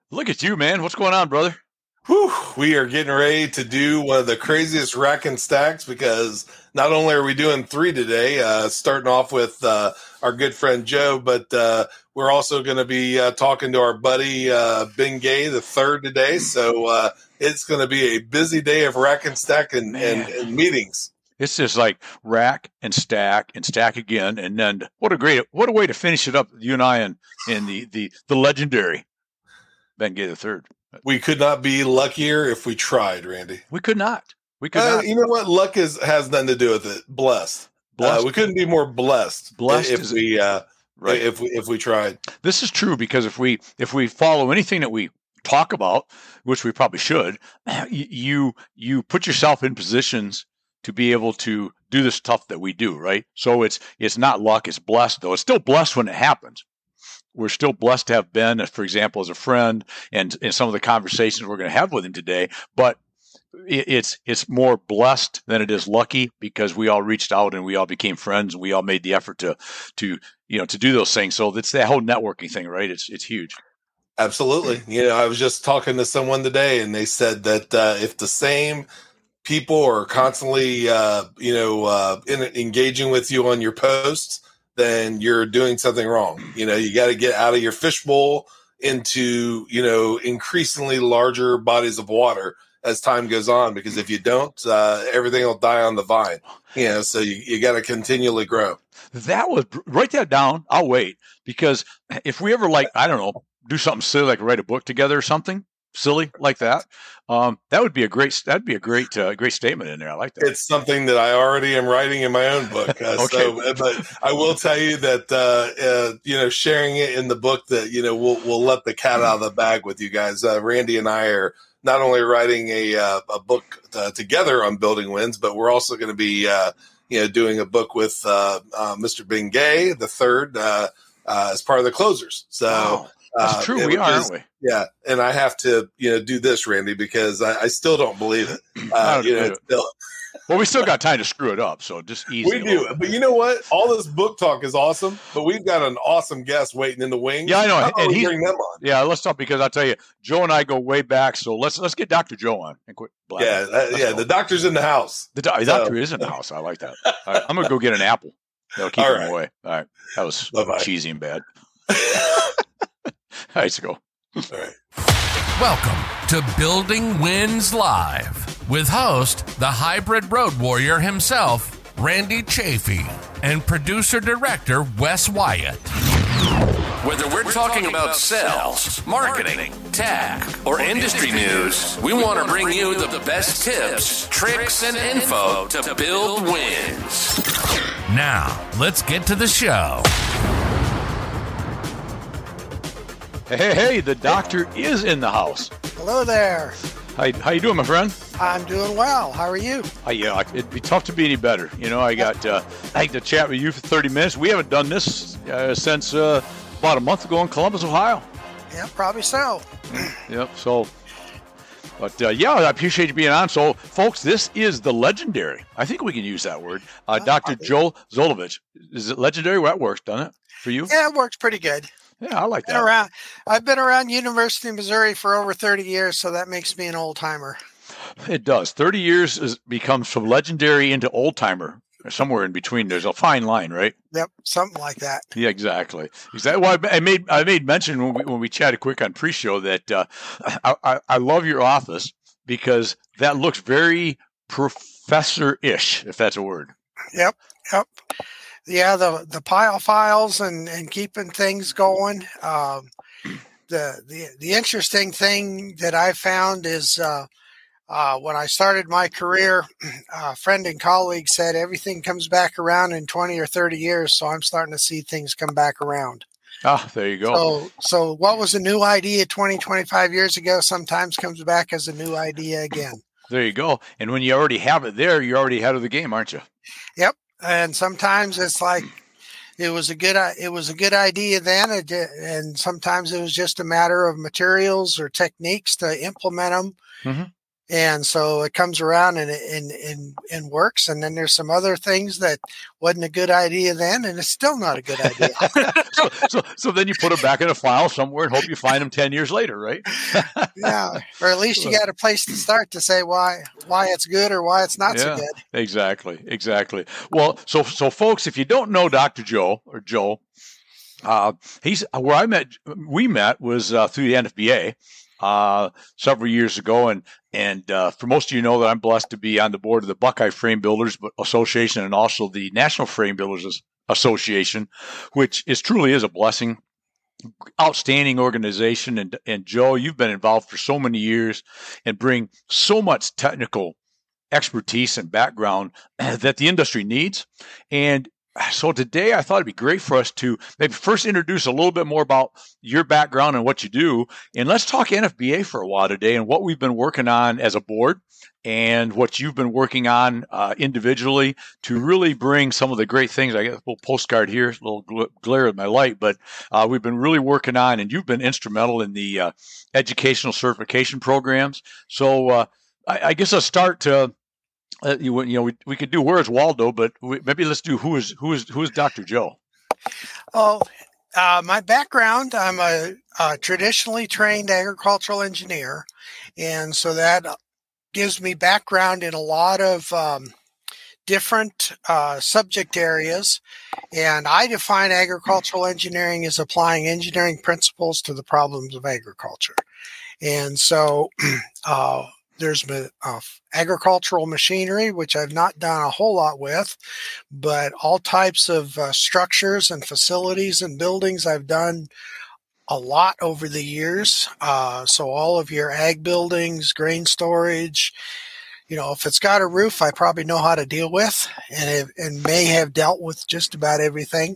Look at you, man. What's going on, brother? Whew, we are getting ready to do one of the craziest rack and stacks because not only are we doing three today, starting off with our good friend Joe, but we're also going to be talking to our buddy Ben Gay the third today. So it's going to be a busy day of rack and stack and meetings. It's just like rack and stack again, and then what a way to finish it up. You and I and the legendary Ben Gay the third. We could not be luckier if we tried, Randy. We could not. Not. You know what? Luck has nothing to do with it. Blessed. We couldn't be more blessed. If we tried. This is true because if we follow anything that we talk about, which we probably should, you put yourself in positions to be able to do the stuff that we do, right? So it's not luck, it's blessed, though. It's still blessed when it happens. We're still blessed to have Ben, for example, as a friend, and in some of the conversations we're going to have with him today. But it's more blessed than it is lucky because we all reached out and we all became friends and we all made the effort to do those things. So it's that whole networking thing, right? It's huge. Absolutely. I was just talking to someone today, and they said that if the same people are constantly, engaging with you on your posts, then you're doing something wrong. You got to get out of your fishbowl into, increasingly larger bodies of water as time goes on, because if you don't, everything will die on the vine. So you got to continually grow. Write that down. I'll wait, because if we ever do something silly, like write a book together or something silly like that, that would be a great statement in there. I like that. It's something that I already am writing in my own book. Okay. But I will tell you that sharing it in the book, that we'll let the cat out of the bag with you guys. Randy and I are not only writing a book together on building wins, but we're also going to be doing a book with Mr. Ben Gay the third as part of the closers. So. Wow. That's true. We are, aren't we? Yeah, and I have to, do this, Randy, because I still don't believe it. Well, we still got time to screw it up, so just easy. We do, but you know what? All this book talk is awesome, but we've got an awesome guest waiting in the wings. Yeah, I know, and he's bring them on. Yeah, let's talk, because I'll tell you, Joe and I go way back, so let's get Dr. Joe on and quit. The doctor's in the house. The doctor is in the house. I like that. All right, I'm gonna go get an apple. That'll keep him away. All right, that was cheesy and bad. All right, let's go. All right. Welcome to Building Wins Live with host, the hybrid road warrior himself, Randy Chafee, and producer-director Wes Wyatt. Whether we're talking about sales, marketing, tech, or industry news, we want to bring you the best tips, tricks, and info to build wins. Now, let's get to the show. Hey, the doctor is in the house. Hello there. How you doing, my friend? I'm doing well. How are you? Yeah, it'd be tough to be any better. I got to chat with you for 30 minutes. We haven't done this since about a month ago in Columbus, Ohio. Yeah, probably so. Yep. So, but I appreciate you being on. So, folks, this is the legendary. I think we can use that word. Dr. Joel Zulovich. Is it legendary? Well, that works, doesn't it, for you? Yeah, it works pretty good. Yeah, I like that. I've been around University of Missouri for over 30 years, so that makes me an old timer. It does. 30 years becomes from legendary into old timer. Somewhere in between, there's a fine line, right? Yep, something like that. Yeah, exactly. Well, I made mention when we chatted quick on pre-show that I love your office because that looks very professor-ish, if that's a word. Yep. Yeah, the pile files and keeping things going. The interesting thing that I found is when I started my career, a friend and colleague said everything comes back around in 20 or 30 years. So I'm starting to see things come back around. Ah, there you go. So what was a new idea 20, 25 years ago sometimes comes back as a new idea again. There you go. And when you already have it there, you're already ahead of the game, aren't you? Yep. And sometimes it's like it was a good idea then, and sometimes it was just a matter of materials or techniques to implement them. Mm-hmm. And so it comes around and works. And then there's some other things that wasn't a good idea then, and it's still not a good idea. so then you put them back in a file somewhere and hope you find them 10 years later, right? Yeah. Or at least you got a place to start to say why it's good or why it's not so good. Exactly. Well, so folks, if you don't know Dr. Joe or Joe, he's where we met was through the NFBA. Several years ago, and for most of you know that I'm blessed to be on the board of the Buckeye Frame Builders Association and also the National Frame Builders Association, which truly is a blessing. Outstanding organization, and Joe, you've been involved for so many years and bring so much technical expertise and background that the industry needs. And so today I thought it'd be great for us to maybe first introduce a little bit more about your background and what you do. And let's talk NFBA for a while today and what we've been working on as a board and what you've been working on individually to really bring some of the great things. I get a little postcard here, a little glare of my light, but we've been really working on, and you've been instrumental in the educational certification programs. So I guess I'll start to we could do Where's Waldo, but maybe let's do who is Dr. Joe. Oh, my background, I'm a traditionally trained agricultural engineer, and so that gives me background in a lot of different subject areas. And I define agricultural engineering as applying engineering principles to the problems of agriculture. And so there's agricultural machinery, which I've not done a whole lot with, but all types of structures and facilities and buildings I've done a lot over the years. So all of your ag buildings, grain storage, if it's got a roof, I probably know how to deal with and may have dealt with just about everything.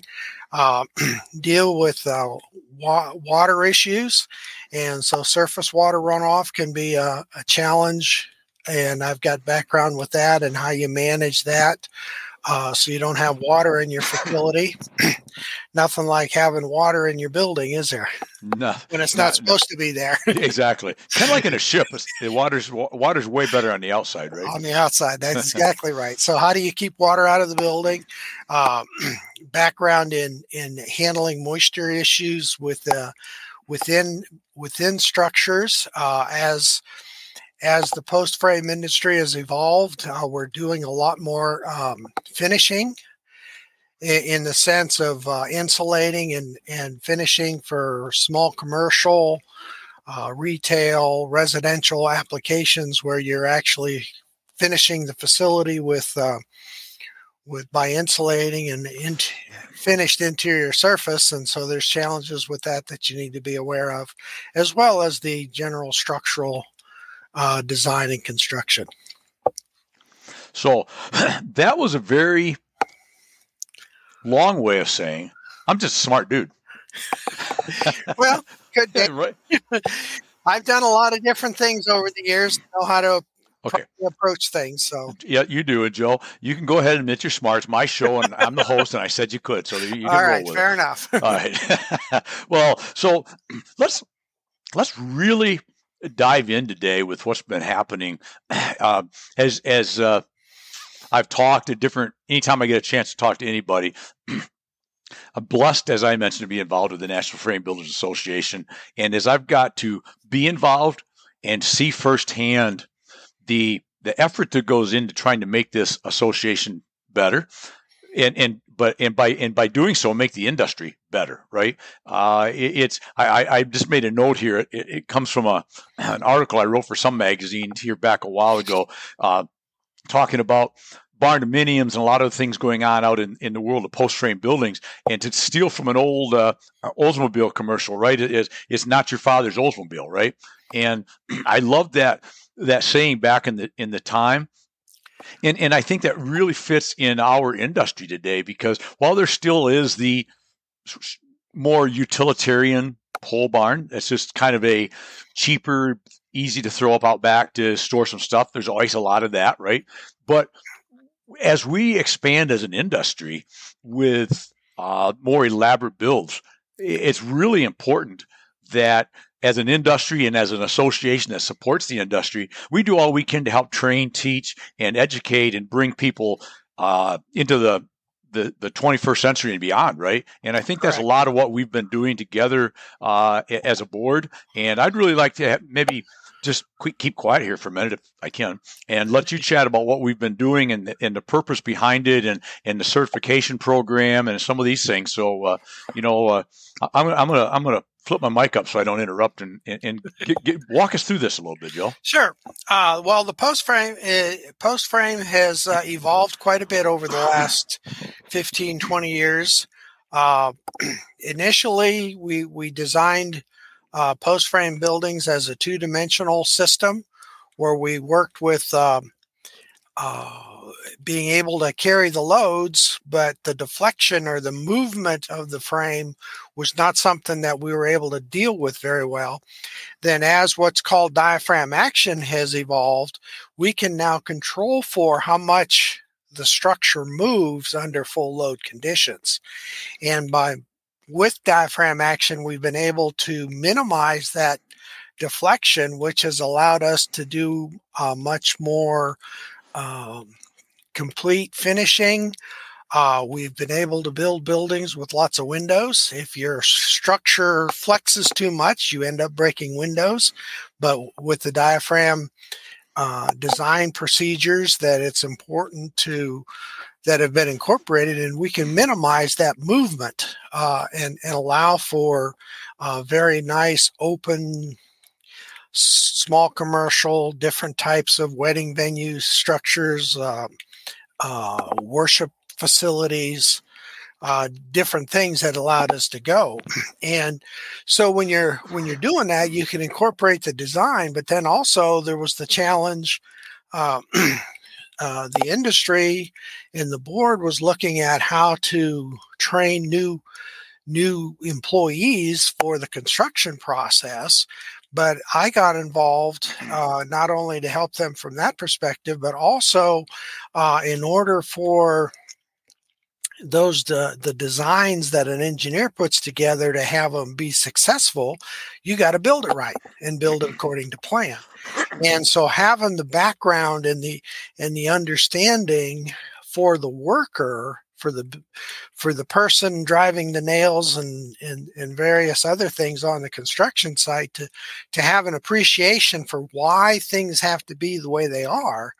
Deal with water issues. And so surface water runoff can be a challenge. And I've got background with that and how you manage that. So you don't have water in your facility. Nothing like having water in your building, is there? No, when it's not supposed to be there. Exactly. Kind of like in a ship. The water's way better on the outside, right? On the outside. That's exactly right. So how do you keep water out of the building? Background in handling moisture issues within structures as the post frame industry has evolved. We're doing a lot more finishing in the sense of insulating and finishing for small commercial, retail, residential applications where you're actually finishing the facility by insulating and finished interior surface. And so there's challenges with that you need to be aware of, as well as the general structural design and construction. So that was a very long way of saying I'm just a smart dude. Well, could be. Right. I've done a lot of different things over the years, know how to approach things. So yeah, you do it, Joe. You can go ahead and admit you're smart. It's my show, and I'm the host, and I said you could. So you can all right, roll with fair it. enough. All right. Well, so let's really dive in today with what's been happening. As I've talked to anytime I get a chance to talk to anybody, I'm blessed, as I mentioned, to be involved with the National Frame Builders Association. And as I've got to be involved and see firsthand the effort that goes into trying to make this association better, and by doing so, make the industry better, right? I just made a note here. It comes from an article I wrote for some magazine here back a while ago, talking about barn dominiums and a lot of things going on out in the world of post-frame buildings. And to steal from an old Oldsmobile commercial, right? It's not your father's Oldsmobile, right? And I love that saying back in the time. And I think that really fits in our industry today, because while there still is the more utilitarian pole barn, that's just kind of a cheaper, easy to throw up out back to store some stuff. There's always a lot of that, right? But as we expand as an industry with more elaborate builds, it's really important that as an industry and as an association that supports the industry, we do all we can to help train, teach, and educate and bring people into the 21st century and beyond, right? And I think that's a lot of what we've been doing together as a board. And I'd really like to maybe just keep quiet here for a minute if I can, and let you chat about what we've been doing and the purpose behind it, and the certification program and some of these things. So, I'm gonna flip my mic up so I don't interrupt and walk us through this a little bit, Joe. Sure. Well, the post frame has evolved quite a bit over the last 15, 20 years. Initially, we designed post frame buildings as a two-dimensional system where we worked with being able to carry the loads, but the deflection or the movement of the frame was not something that we were able to deal with very well. Then as what's called diaphragm action has evolved, we can now control for how much the structure moves under full load conditions. And with diaphragm action, we've been able to minimize that deflection, which has allowed us to do much more complete finishing. We've been able to build buildings with lots of windows. If your structure flexes too much, you end up breaking windows. But with the diaphragm design procedures that it's important that have been incorporated, and we can minimize that movement and allow for very nice open small commercial, different types of wedding venues, structures, worship facilities, different things that allowed us to go. And so when you're doing that, you can incorporate the design, but then also there was the challenge. The industry and the board was looking at how to train new employees for the construction process. But I got involved not only to help them from that perspective, but also in order for the designs that an engineer puts together to have them be successful, you got to build it right and build it according to plan. And so having the background and the understanding for the worker, for the person driving the nails and various other things on the construction site, to have an appreciation for why things have to be the way they are.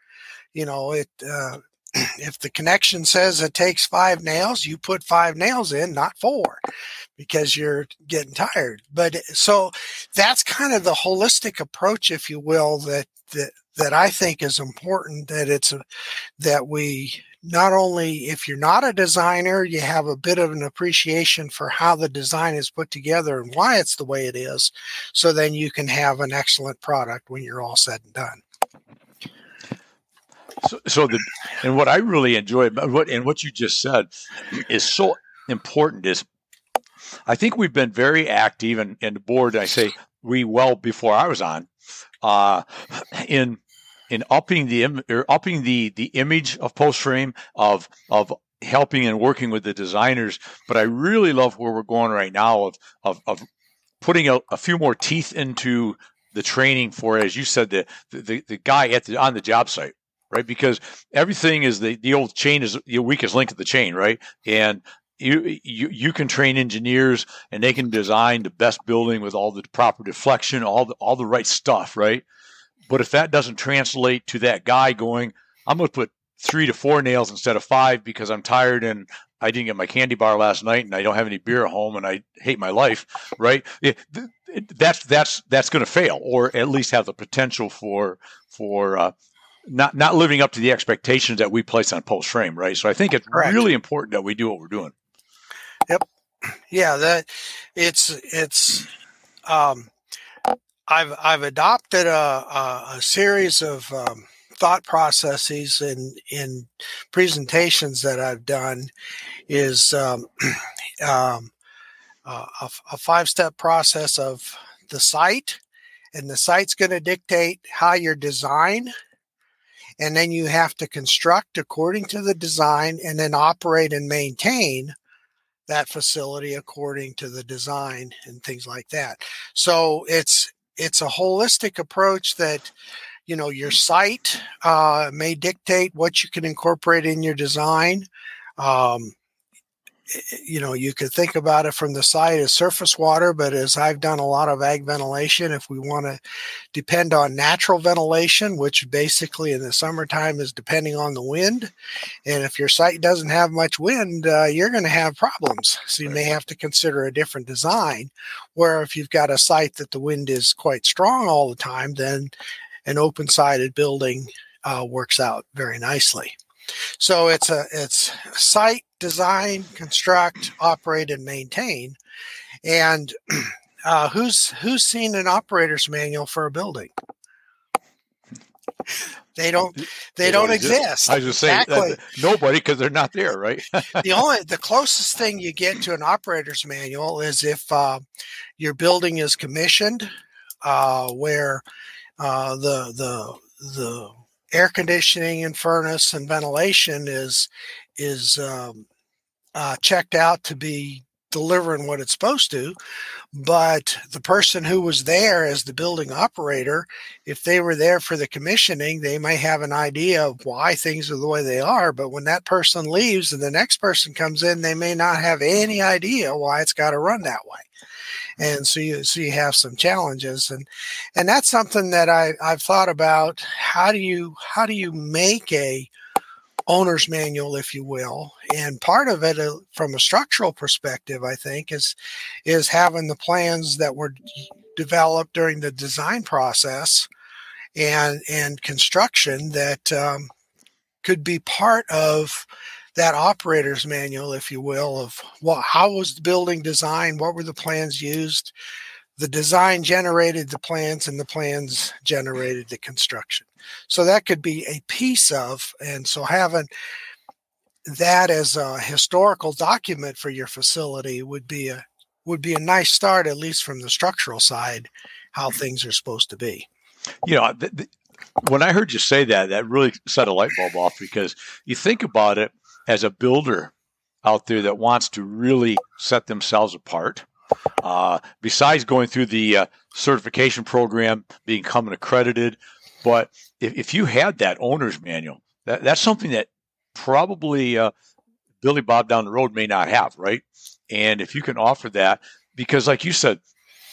If the connection says it takes 5 nails, you put 5 nails in, not 4, because you're getting tired. But so that's kind of the holistic approach, if you will, that I think is important, that we not only, if you're not a designer, you have a bit of an appreciation for how the design is put together and why it's the way it is. So then you can have an excellent product when you're all said and done. And what I really enjoy what you just said is so important is I think we've been very active in the board. I say we well before I was on in upping the image of post frame of helping and working with the designers. But I really love where we're going right now of putting a few more teeth into the training for, as you said, the guy on the job site. Right, because everything is the old chain is the weakest link of the chain, right? And you can train engineers and they can design the best building with all the proper deflection, all the right stuff, right? But if that doesn't translate to that guy going, I'm going to put 3 to 4 nails instead of 5 because I'm tired and I didn't get my candy bar last night and I don't have any beer at home and I hate my life, right? That's going to fail, or at least have the potential for not living up to the expectations that we place on post frame, right? So I think it's really important that we do what we're doing. Yep. Yeah, that it's I've adopted a series of thought processes in presentations that I've done is a 5-step process of the site, and the site's going to dictate how you design. And then you have to construct according to the design and then operate and maintain that facility according to the design and things like that. So it's a holistic approach that, your site may dictate what you can incorporate in your design. You could think about it from the side as surface water, but as I've done a lot of ag ventilation, if we want to depend on natural ventilation, which basically in the summertime is depending on the wind, and if your site doesn't have much wind, you're going to have problems. So you may have to consider a different design, where if you've got a site that the wind is quite strong all the time, then an open-sided building works out very nicely. So it's site, design, construct, operate, and maintain. And who's seen an operator's manual for a building? They don't exist. I was just saying nobody, because they're not there, right? The closest thing you get to an operator's manual is if your building is commissioned, where the air conditioning and furnace and ventilation is checked out to be delivering what it's supposed to. But the person who was there as the building operator, if they were there for the commissioning, they may have an idea of why things are the way they are. But when that person leaves and the next person comes in, they may not have any idea why it's got to run that way. And so you have some challenges, and that's something that I've thought about. How do you make a owner's manual, if you will? And part of it, from a structural perspective, I think is having the plans that were developed during the design process and construction that could be part of that operator's manual, if you will, of how was the building designed, what were the plans used, the design generated the plans, and the plans generated the construction. So that could be a piece of, and so having that as a historical document for your facility would be a nice start, at least from the structural side, how things are supposed to be. When I heard you say that, that really set a light bulb off, because you think about it as a builder out there that wants to really set themselves apart. Besides going through the certification program, becoming accredited, but if you had that owner's manual, that's something that probably Billy Bob down the road may not have, right? And if you can offer that, because like you said,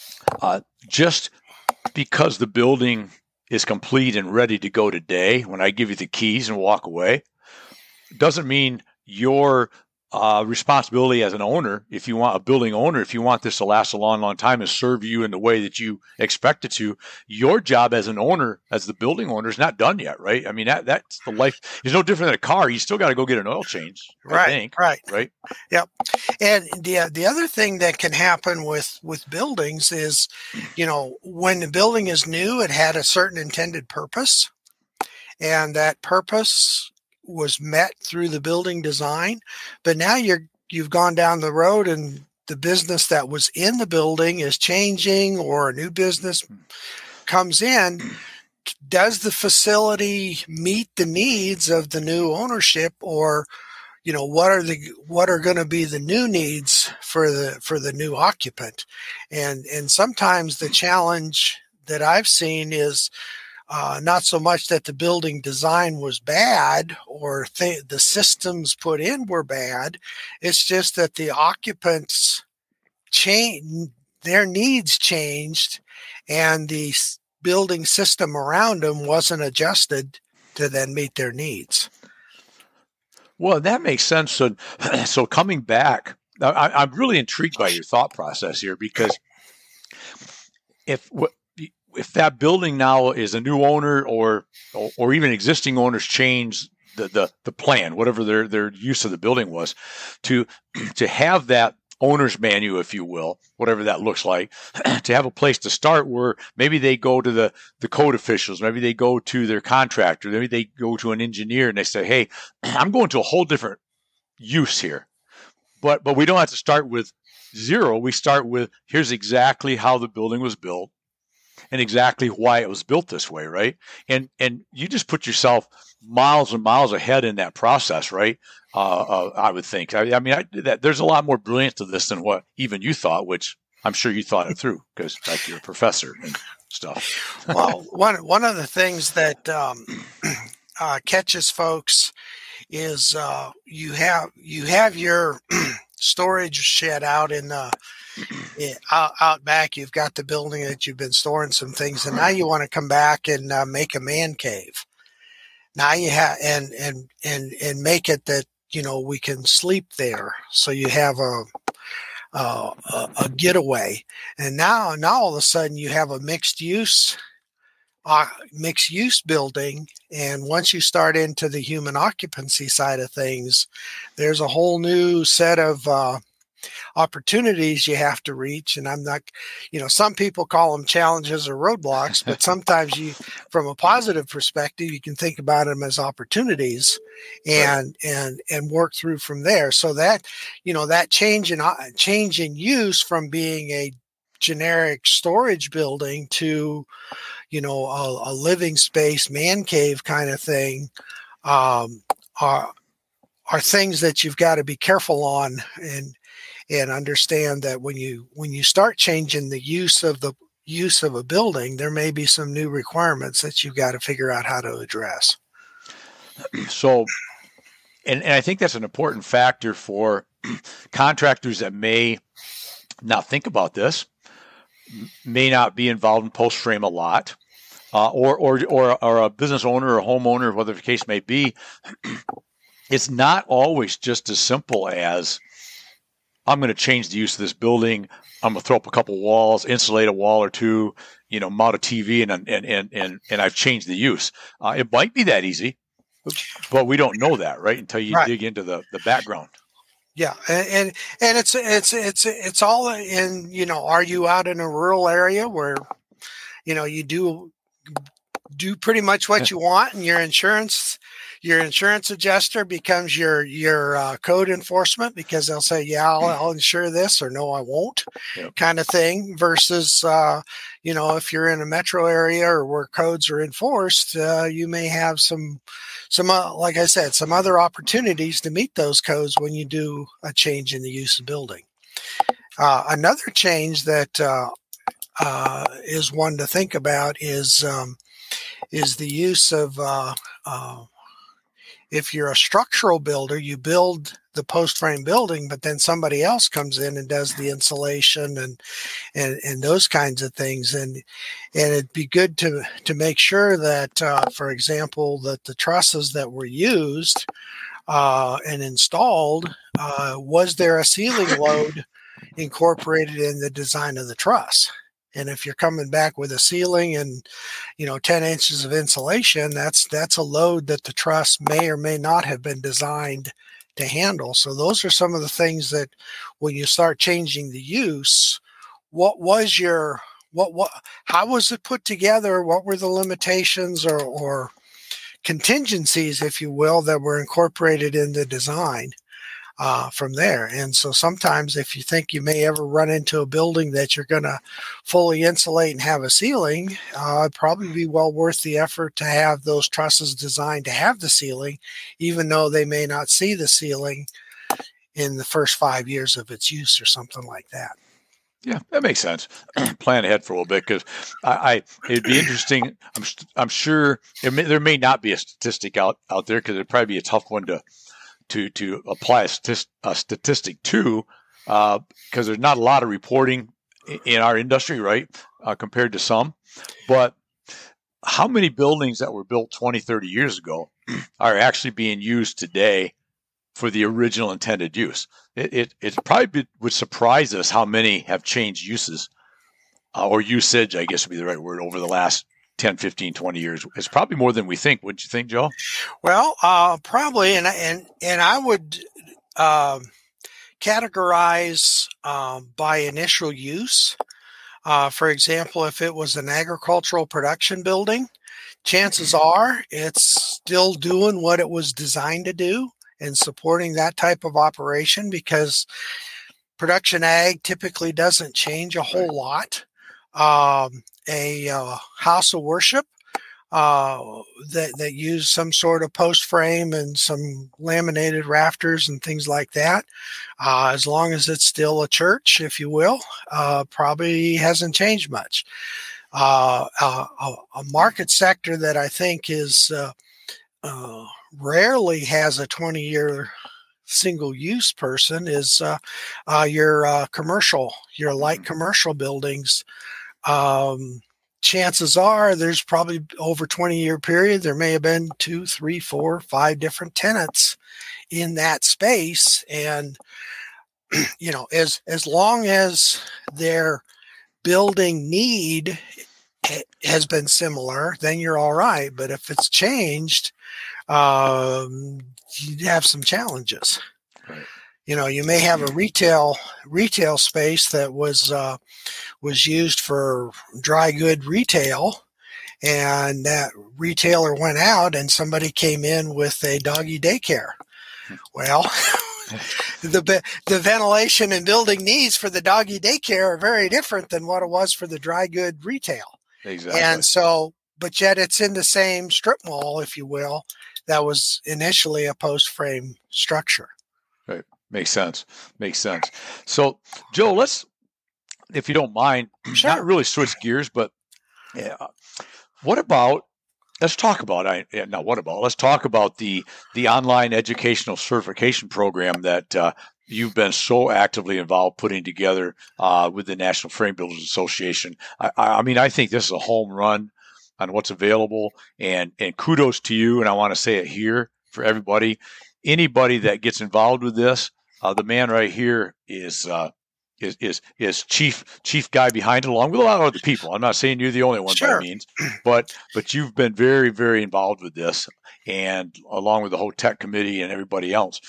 just because the building is complete and ready to go today, when I give you the keys and walk away, doesn't mean your responsibility as an owner, if you want a building owner, if you want this to last a long, long time and serve you in the way that you expect it to, your job as an owner, as the building owner, is not done yet, right? I mean, that's the life. It's no different than a car. You still got to go get an oil change, I think. Right. Yep. And the other thing that can happen with buildings is, when the building is new, it had a certain intended purpose, and that purpose was met through the building design, but now you've gone down the road and the business that was in the building is changing, or a new business comes in. Does the facility meet the needs of the new ownership, or what are going to be the new needs for the new occupant? And sometimes the challenge that I've seen is not so much that the building design was bad or the systems put in were bad. It's just that the occupants their needs changed, and the building system around them wasn't adjusted to then meet their needs. Well, that makes sense. So coming back, I'm really intrigued by your thought process here, because if that building now is a new owner, or even existing owners change the plan, whatever their use of the building was, to have that owner's manual, if you will, whatever that looks like, to have a place to start where maybe they go to the code officials, maybe they go to their contractor, maybe they go to an engineer and they say, hey, I'm going to a whole different use here. But we don't have to start with zero. We start with, here's exactly how the building was built. and exactly why it was built this way, right? And you just put yourself miles and miles ahead in that process, right? I would think. There's a lot more brilliance to this than what even you thought, which I'm sure you thought it through because, like, you're a professor and stuff. Well, one of the things that catches folks is you have your storage shed out in the out back. You've got the building that you've been storing some things, and now you want to come back and make a man cave. Now you have and make it that we can sleep there, so you have a getaway. And now all of a sudden you have a mixed use building, and once you start into the human occupancy side of things, there's a whole new set of opportunities you have to reach. And I'm not, some people call them challenges or roadblocks, but sometimes from a positive perspective, you can think about them as opportunities and work through from there. So that, that change in use from being a generic storage building to, a living space, man cave kind of thing, are things that you've got to be careful on and understand that when you start changing the use of a building, there may be some new requirements that you've got to figure out how to address. So, and I think that's an important factor for contractors that may not think about this, may not be involved in post frame a lot, or a business owner or homeowner, whatever the case may be. It's not always just as simple as, I'm going to change the use of this building. I'm going to throw up a couple walls, insulate a wall or two, mount a TV, and I've changed the use. It might be that easy, but we don't know that, right? Until you dig into the background. Yeah, and it's all in, are you out in a rural area where, you do pretty much what you want, and your insurance adjuster becomes your code enforcement, because they'll say, yeah, I'll insure this, or no, I won't, kind of thing, versus, if you're in a metro area or where codes are enforced, you may have some like I said, some other opportunities to meet those codes when you do a change in the use of building. Another change that is one to think about is the use of, if you're a structural builder, you build the post frame building, but then somebody else comes in and does the insulation and those kinds of things. And it'd be good to make sure that, for example, that the trusses that were used and installed, was there a ceiling load incorporated in the design of the truss? And if you're coming back with a ceiling and, 10 inches of insulation, that's a load that the truss may or may not have been designed to handle. So those are some of the things that when you start changing the use, how was it put together? What were the limitations or contingencies, if you will, that were incorporated in the design? From there. And so sometimes if you think you may ever run into a building that you're going to fully insulate and have a ceiling, it'd probably be well worth the effort to have those trusses designed to have the ceiling, even though they may not see the ceiling in the first 5 years of its use or something like that. Yeah, that makes sense. Plan ahead for a little bit, because it'd be interesting. I'm sure there may not be a statistic out there, because it'd probably be a tough one to apply a statistic to, because there's not a lot of reporting in our industry, right, compared to some. But how many buildings that were built 20, 30 years ago are actually being used today for the original intended use? It probably would surprise us how many have changed uses, or usage, I guess would be the right word, over the last 10, 15, 20 years. It's probably more than we think. Wouldn't you think, Joe? Well, probably. And I would categorize by initial use. For example, if it was an agricultural production building, chances are it's still doing what it was designed to do and supporting that type of operation, because production ag typically doesn't change a whole lot. a house of worship that use some sort of post frame and some laminated rafters and things like that. As long as it's still a church, if you will, probably hasn't changed much. A market sector that I think is rarely has a 20-year single-use person is your commercial, your light commercial buildings. Chances are there's probably over 20-year period, there may have been 2, 3, 4, 5 different tenants in that space. And, as long as their building need has been similar, then you're all right. But if it's changed, you have some challenges. Right. You may have a retail space that was used for dry good retail, and that retailer went out and somebody came in with a doggy daycare. Well, the ventilation and building needs for the doggy daycare are very different than what it was for the dry good retail. Exactly. And so, but yet it's in the same strip mall, if you will, that was initially a post frame structure. Right. Makes sense. So, Joe, let's, if you don't mind, Sure. not really switch gears, but let's talk about the online educational certification program that you've been so actively involved putting together with the National Frame Builders Association. I mean, I think this is a home run on what's available, and kudos to you. And I want to say it here for everybody. Anybody that gets involved with this, the man right here is chief guy behind it, along with a lot of other people. I'm not saying you're the only one Sure. by any means, but you've been very, very involved with this, and along with the whole tech committee and everybody else.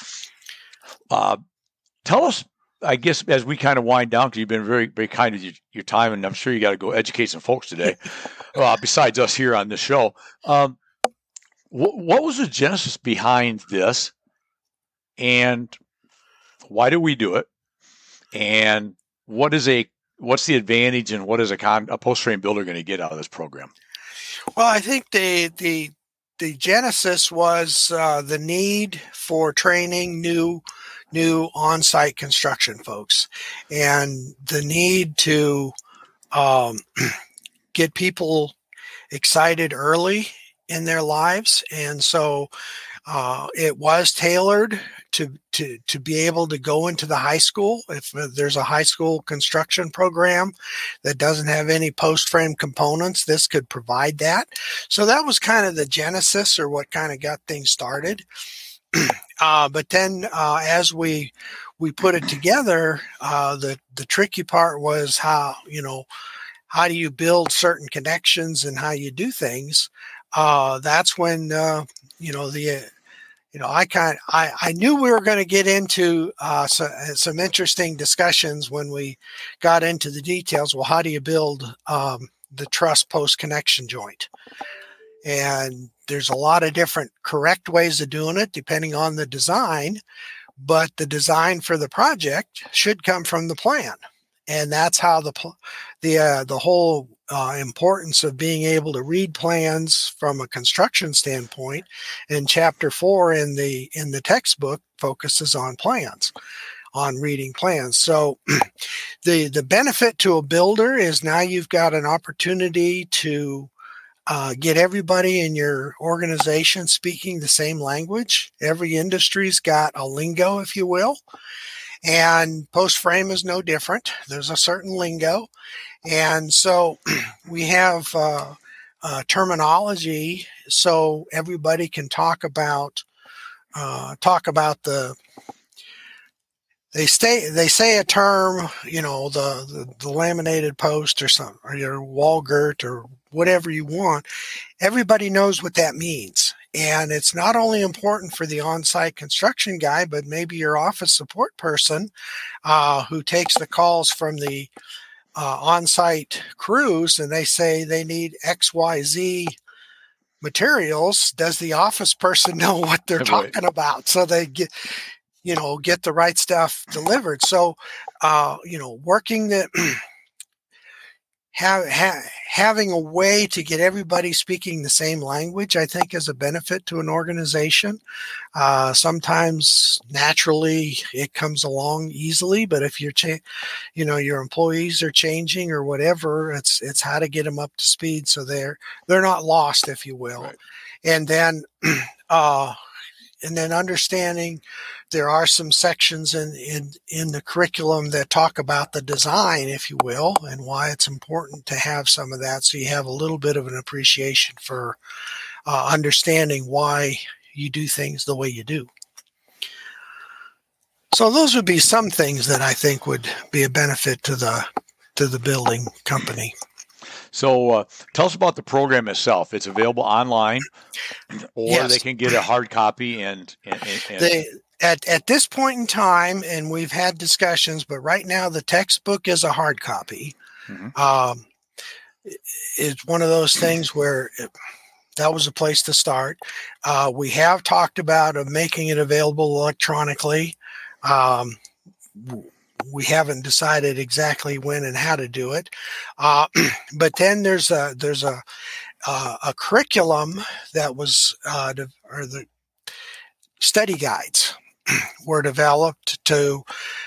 Tell us, I guess, as we kind of wind down, because you've been very, very kind with your time, and I'm sure you got to go educate some folks today, besides us here on this show. What was the genesis behind this, and why do we do it? And what's the advantage, and what is a post frame builder going to get out of this program? Well, I think the genesis was the need for training new on-site construction folks, and the need to get people excited early in their lives. And so it was tailored to be able to go into the high school. If there's a high school construction program that doesn't have any post frame components, this could provide that. So that was kind of the genesis, or what kind of got things started. But then as we put it together, the tricky part was how do you build certain connections and how you do things. That's when I knew we were going to get into some interesting discussions when we got into the details. Well, how do you build the truss post connection joint? And there's a lot of different correct ways of doing it depending on the design, but the design for the project should come from the plan. And that's how the whole importance of being able to read plans from a construction standpoint. And chapter 4 in the textbook focuses on plans, on reading plans. So the benefit to a builder is now you've got an opportunity to get everybody in your organization speaking the same language. Every industry's got a lingo, if you will. And post frame is no different. There's a certain lingo. And so we have terminology so everybody can talk about they say a term, the laminated post or something, or your wall girt or whatever you want. Everybody knows what that means. And it's not only important for the on-site construction guy, but maybe your office support person who takes the calls from the on-site crews, and they say they need XYZ materials. Does the office person know what they're talking about? So they get the right stuff delivered. So, working having a way to get everybody speaking the same language, I think, is a benefit to an organization. Sometimes naturally it comes along easily, but if you're, your employees are changing or whatever, it's how to get them up to speed so they're not lost, if you will. Right. And then, understanding there are some sections in the curriculum that talk about the design, if you will, and why it's important to have some of that, so you have a little bit of an appreciation for understanding why you do things the way you do. So those would be some things that I think would be a benefit to the building company. So tell us about the program itself. It's available online, or Yes. they can get a hard copy. And At this point in time, and we've had discussions, but right now the textbook is a hard copy. Mhm. It's one of those things where that was a place to start. We have talked about making it available electronically. We haven't decided exactly when and how to do it. But then there's a curriculum that was, or the study guides were developed to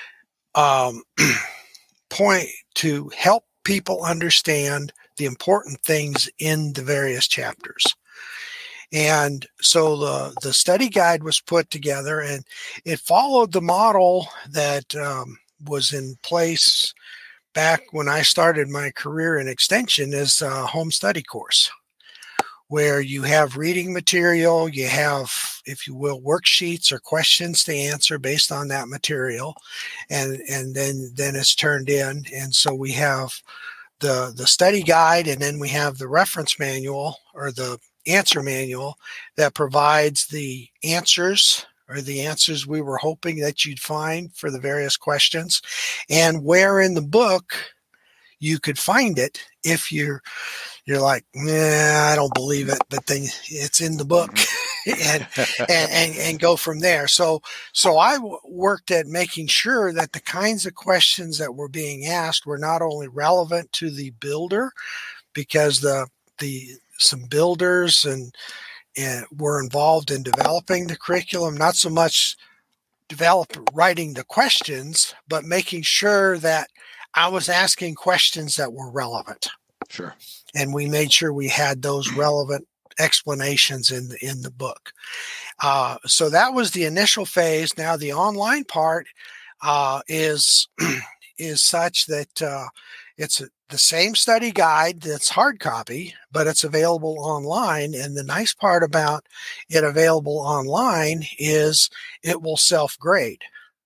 to help people understand the important things in the various chapters. And so the study guide was put together, and it followed the model that was in place back when I started my career in extension as a home study course, where you have reading material, you have, if you will, worksheets or questions to answer based on that material, and then it's turned in. And so we have the study guide, and then we have the reference manual or the answer manual that provides the answers, or the answers we were hoping that you'd find for the various questions, and where in the book you could find it if you're like, nah, I don't believe it, but then it's in the book. and go from there. So I worked at making sure that the kinds of questions that were being asked were not only relevant to the builder, because some builders and were involved in developing the curriculum, not so much writing the questions, but making sure that I was asking questions that were relevant. Sure. And we made sure we had those relevant explanations in the book. So that was the initial phase. Now the online part is such that it's the same study guide that's hard copy, but it's available online. And the nice part about it available online is it will self-grade.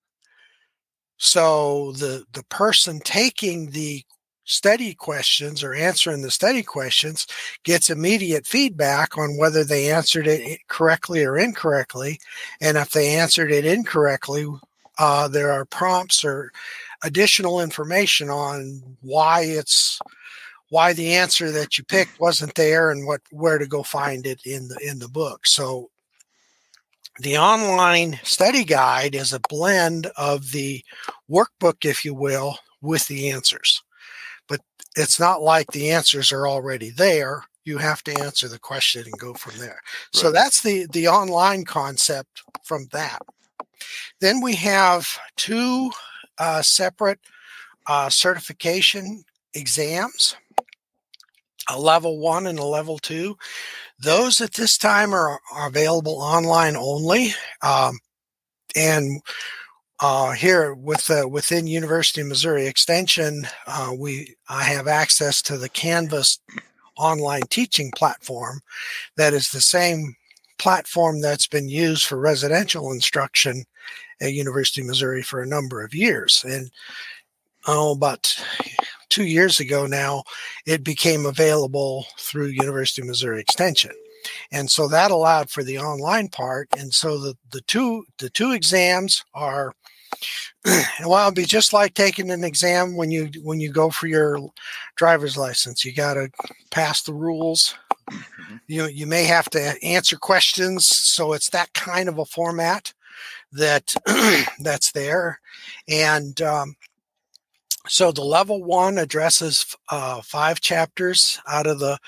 So the person taking the study questions or answering the study questions gets immediate feedback on whether they answered it correctly or incorrectly. And if they answered it incorrectly, there are prompts or additional information on why the answer that you picked wasn't there and where to go find it in the book. So the online study guide is a blend of the workbook, if you will, with the answers. But it's not like the answers are already there. You have to answer the question and go from there. Right. So that's the online concept from that. Then we have two separate certification exams, a level 1 and a level 2. Those at this time are available online only. And here within University of Missouri Extension, I have access to the Canvas online teaching platform that is the same platform that's been used for residential instruction at University of Missouri for a number of years. And about 2 years ago now, it became available through University of Missouri Extension. And so that allowed for the online part. And so the two exams are, well, it'll be just like taking an exam when you go for your driver's license. You got to pass the rules. You may have to answer questions. So it's that kind of a format that's there. And So the level 1 addresses 5 chapters out of the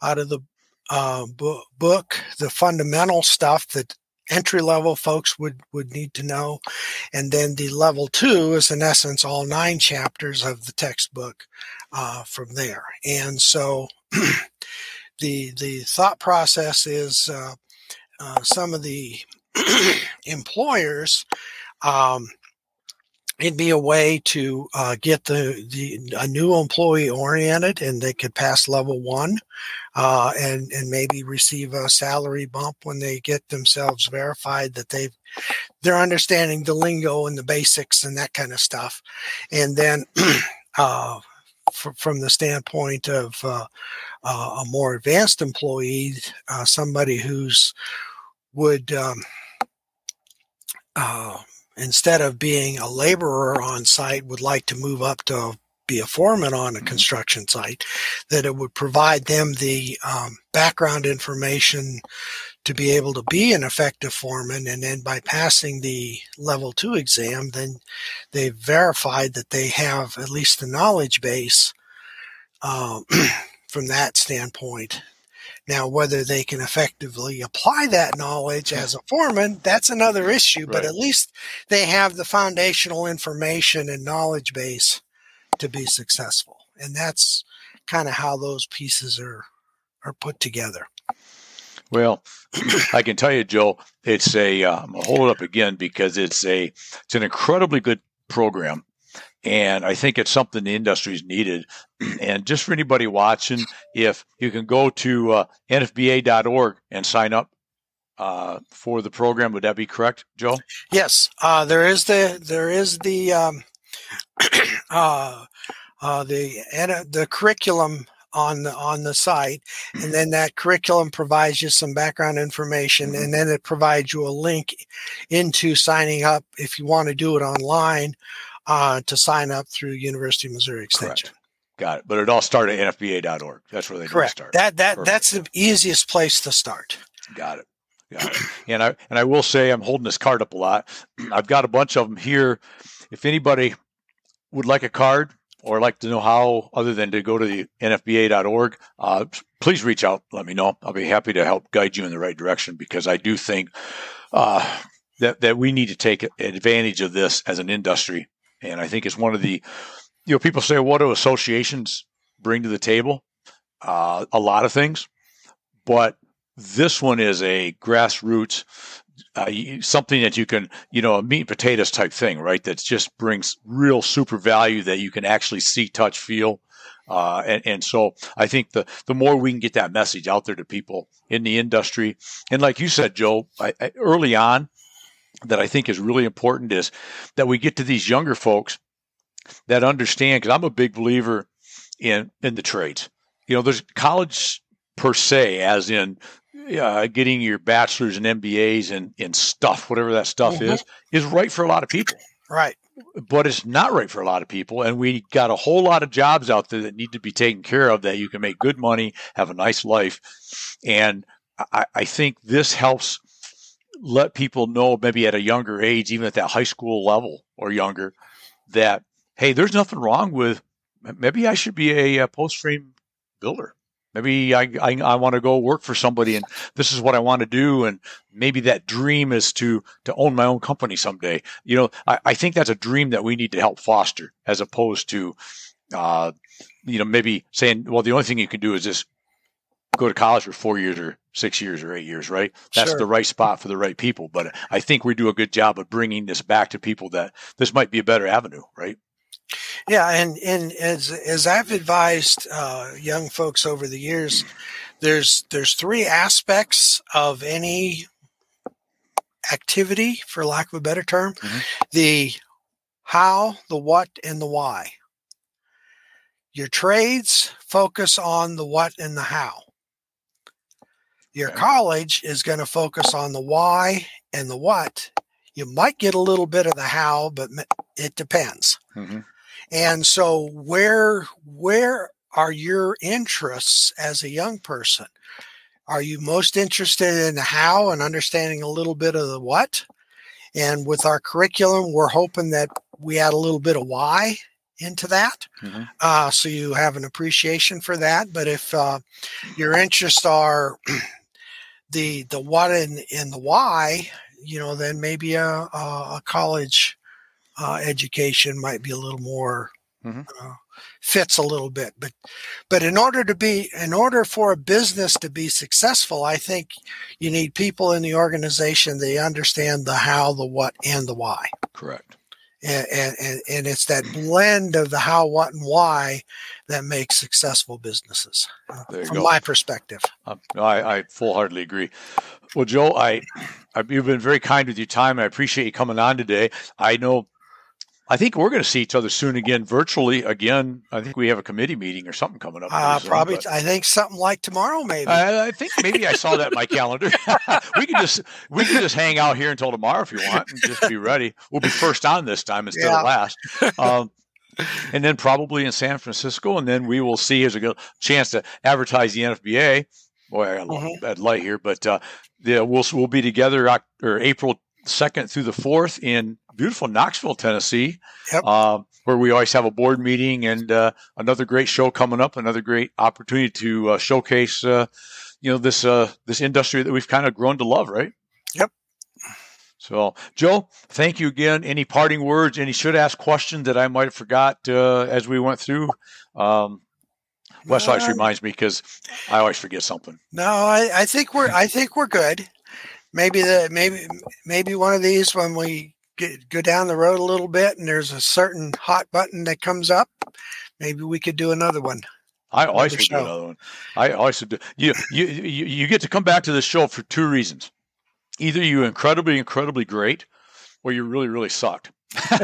book, the fundamental stuff that entry-level folks would need to know. And then the level 2 is, in essence, all 9 chapters of the textbook from there. And so the thought process is some of the employers, it'd be a way to get a new employee oriented, and they could pass level 1 and maybe receive a salary bump when they get themselves verified that they're understanding the lingo and the basics and that kind of stuff. And then from the standpoint of a more advanced employee, somebody who's would instead of being a laborer on site, would like to move up to be a foreman on a construction site, that it would provide them the background information to be able to be an effective foreman. And then by passing the level 2 exam, then they've verified that they have at least the knowledge base from that standpoint. Now, whether they can effectively apply that knowledge as a foreman, that's another issue, but at least they have the foundational information and knowledge base to be successful. And that's kind of how those pieces are put together. Well, I can tell you, Joe, it's I'm going to hold it up again because it's an incredibly good program. And I think it's something the industry's needed. And just for anybody watching, if you can go to nfba.org and sign up for the program, would that be correct, Joe? Yes, there is the curriculum on the site, and then that curriculum provides you some background information, and then it provides you a link into signing up if you want to do it online. To sign up through University of Missouri Extension. Correct. Got it. But it all started at nfba.org. That's where they start. That's the easiest place to start. Got it. And I will say, I'm holding this card up a lot. I've got a bunch of them here. If anybody would like a card or like to know how, other than to go to the nfba.org, please reach out. Let me know. I'll be happy to help guide you in the right direction, because I do think that we need to take advantage of this as an industry. And I think it's one of the, people say, what do associations bring to the table? A lot of things, but this one is a grassroots, something that you can, a meat and potatoes type thing, right? That just brings real super value that you can actually see, touch, feel. And so I think the more we can get that message out there to people in the industry, and like you said, Joe, early on, that I think is really important is that we get to these younger folks that understand, because I'm a big believer in the trades. There's college per se, as in getting your bachelor's and MBAs and stuff, whatever that stuff is right for a lot of people. Right. But it's not right for a lot of people. And we got a whole lot of jobs out there that need to be taken care of, that you can make good money, have a nice life. And I think this helps let people know, maybe at a younger age, even at that high school level or younger, that, hey, there's nothing wrong with, maybe I should be a post frame builder. Maybe I want to go work for somebody, and this is what I want to do. And maybe that dream is to own my own company someday. I think that's a dream that we need to help foster, as opposed to, maybe saying, well, the only thing you can do is just go to college for 4 years or 6 years or 8 years, right? That's the right spot for the right people. But I think we do a good job of bringing this back to people, that this might be a better avenue, right? Yeah, and as I've advised young folks over the years, there's 3 aspects of any activity, for lack of a better term: the how, the what, and the why. Your trades focus on the what and the how. Your college is going to focus on the why and the what. You might get a little bit of the how, but it depends. And so where are your interests as a young person? Are you most interested in the how and understanding a little bit of the what? And with our curriculum, we're hoping that we add a little bit of why into that. So you have an appreciation for that. But if your interests are the what and the why, then maybe a college education might be a little more fits a little bit. But in order for a business to be successful, I think you need people in the organization that understand the how, the what, and the why. Correct. And it's that blend of the how, what, and why that makes successful businesses, from my perspective. I full-heartedly agree. Well, Joe, you've been very kind with your time. I appreciate you coming on today. I think we're going to see each other soon again, virtually again. I think we have a committee meeting or something coming up. Probably, I think something like tomorrow, maybe. I think maybe I saw that in my calendar. we can just hang out here until tomorrow if you want, and just be ready. We'll be first on this time instead of last. And then probably in San Francisco, and then we will see. Here's a good chance to advertise the NFBA. Boy, I got a bad light here, but we'll be together April 2nd through the 4th in beautiful Knoxville, Tennessee, where we always have a board meeting and another great show coming up, another great opportunity to showcase, this industry that we've kind of grown to love, right? Yep. So, Joe, thank you again. Any parting words? Any should-ask questions that I might have forgot as we went through? Wes always reminds me because I always forget something. No, I think we're good. Maybe one of these, when we go down the road a little bit and there's a certain hot button that comes up, maybe we could do another one. I always would do another one. I always would do. You get to come back to this show for two reasons. Either you're incredibly, incredibly great, or you really, really sucked.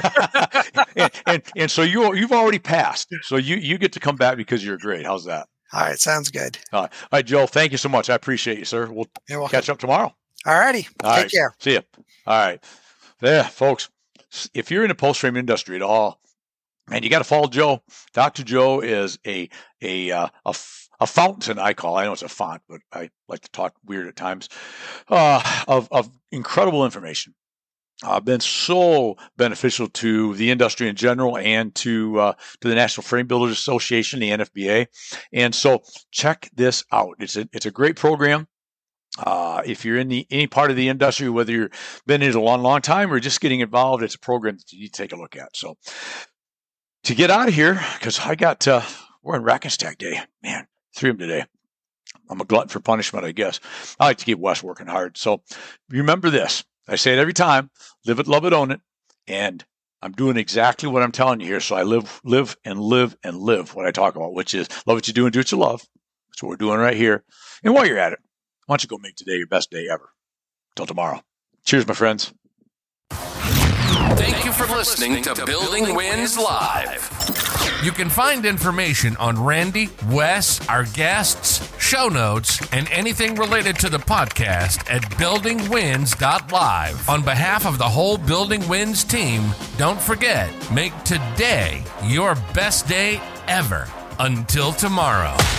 and so you've already passed. So you get to come back because you're great. How's that? All right, sounds good. All right, Joe, thank you so much. I appreciate you, sir. We'll catch up tomorrow. All righty. Take care. See you. All right. There, folks, if you're in the post-frame industry at all, man, you got to follow Joe. Dr. Joe is a fountain, I know it's a font, but I like to talk weird at times, of incredible information. Been so beneficial to the industry in general and to the National Frame Builders Association, the NFBA. And so check this out. It's a great program. If you're in any part of the industry, whether you've been in it a long, long time or just getting involved, it's a program that you need to take a look at. So to get out of here, because we're in Rack and Stack Day, man, 3 of them today. I'm a glutton for punishment, I guess. I like to keep Wes working hard. So remember this. I say it every time: live it, love it, own it. And I'm doing exactly what I'm telling you here. So I live what I talk about, which is love what you do and do what you love. That's what we're doing right here. And while you're at it, why don't you go make today your best day ever? Till tomorrow. Cheers, my friends. Thank you for listening to Building Wins Live. You can find information on Randy, Wes, our guests, show notes, and anything related to the podcast at buildingwins.live. On behalf of the whole Building Wins team, don't forget, make today your best day ever. Until tomorrow.